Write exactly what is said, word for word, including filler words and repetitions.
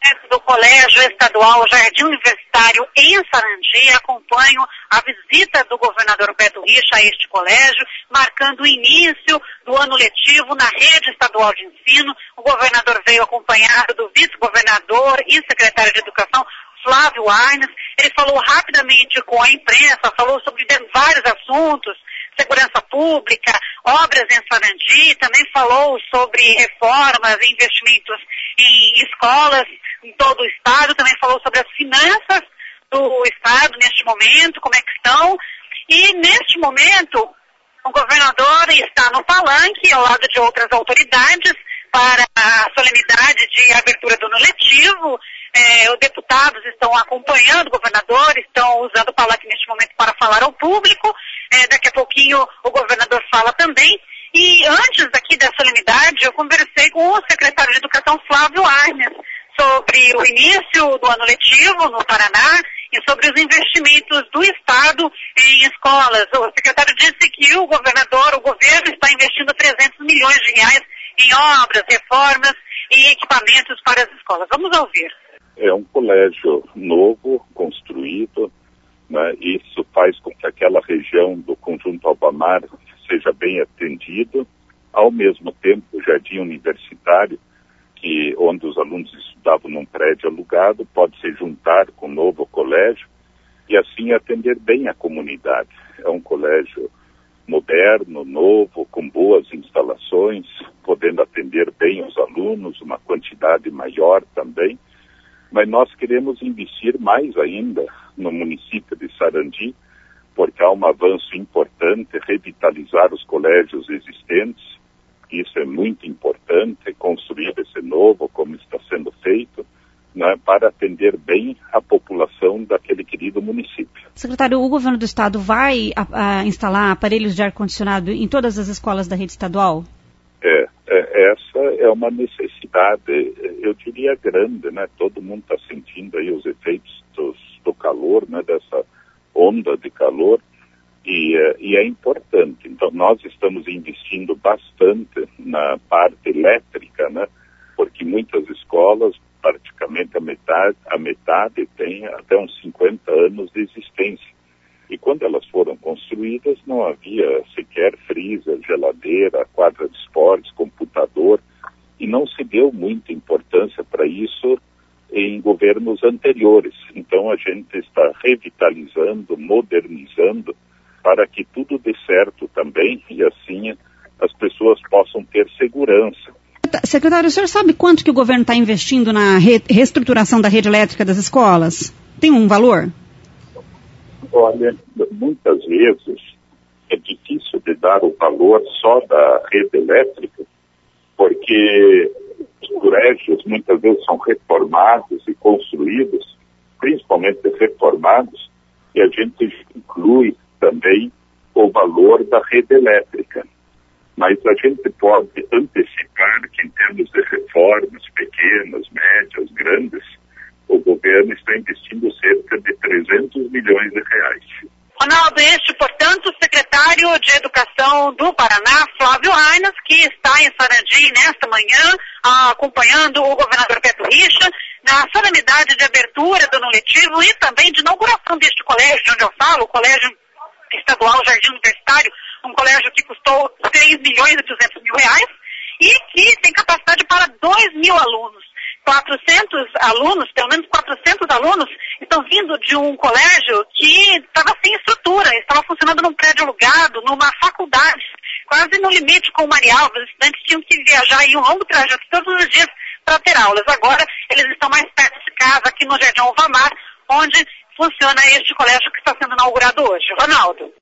do Colégio Estadual Jardim Universitário em Sarandi, acompanho a visita do governador Beto Richa a este colégio, marcando o início do ano letivo na rede estadual de ensino. O governador veio acompanhado do vice-governador e secretário de Educação, Flávio Arnes. Ele falou rapidamente com a imprensa, falou sobre vários assuntos, segurança pública, obras em Sarandi, também falou sobre reformas e investimentos em escolas em todo o estado, também falou sobre as finanças do estado neste momento, como é que estão. E neste momento, o governador está no palanque, ao lado de outras autoridades, para a solenidade de abertura do ano letivo. É, os deputados estão acompanhando o governador, estão usando o palanque neste momento para falar ao público. É, daqui a pouquinho o governador fala também. E antes aqui da solenidade, eu conversei com o secretário de Educação, Flávio Arnes, sobre o início do ano letivo no Paraná e sobre os investimentos do Estado em escolas. O secretário disse que o governador, o governo está investindo trezentos milhões de reais em obras, reformas e equipamentos para as escolas. Vamos ouvir. É um colégio novo, construído, né? Isso faz com que aquela região do Conjunto Albamar seja bem atendido. Ao mesmo tempo, o Jardim Universitário, que, onde os alunos estudavam num prédio alugado, pode se juntar com o novo colégio e assim atender bem a comunidade. É um colégio moderno, novo, com boas instalações, podendo atender bem os alunos, uma quantidade maior também. Mas nós queremos investir mais ainda no município de Sarandi, porque há um avanço importante, revitalizar os colégios existentes. Isso é muito importante, construir esse novo, como está sendo feito, né, para atender bem a população daquele querido município. Secretário, o governo do estado vai a, a instalar aparelhos de ar-condicionado em todas as escolas da rede estadual? É, é, essa é uma necessidade, eu diria, grande, né? Todo mundo está sentindo aí os efeitos dos, do calor, né? Dessa onda de calor, e, e é importante. Então, nós estamos investindo bastante na parte elétrica, né? Porque muitas escolas, praticamente a metade, a metade tem até uns cinquenta anos de existência. E quando elas foram construídas, não havia sequer freezer, geladeira, quadra de esportes, computador, e não se deu muita importância para isso em governos anteriores. Então a gente está revitalizando, modernizando, para que tudo dê certo também, e assim as pessoas possam ter segurança. Secretário, o senhor sabe quanto que o governo está investindo na re- reestruturação da rede elétrica das escolas? Tem um valor? Olha, muitas vezes é difícil de dar o valor só da rede elétrica, porque os colégios muitas vezes são reformados e construídos, principalmente reformados, e a gente inclui também o valor da rede elétrica. Mas a gente pode antecipar que em termos de reformas pequenas, médias, grandes, o governo está investindo cerca de trezentos milhões de reais. Ronaldo, este, portanto, o secretário de Educação do Paraná, Flávio Arnes, que está em Sarandi nesta manhã, acompanhando o governador Beto Richa, na solenidade de abertura do ano letivo e também de inauguração deste colégio, de onde eu falo, o Colégio Estadual Jardim Universitário, um colégio que custou três milhões e duzentos mil reais e que tem capacidade para dois mil alunos. quatrocentos alunos, pelo menos quatrocentos alunos, estão vindo de um colégio que estava sem estrutura, estava funcionando num prédio alugado, numa faculdade, quase no limite com o Marial. Os estudantes tinham que viajar aí um longo trajeto todos os dias para ter aulas. Agora, eles estão mais perto de casa, aqui no Jardim Albamar, onde funciona este colégio que está sendo inaugurado hoje. Ronaldo.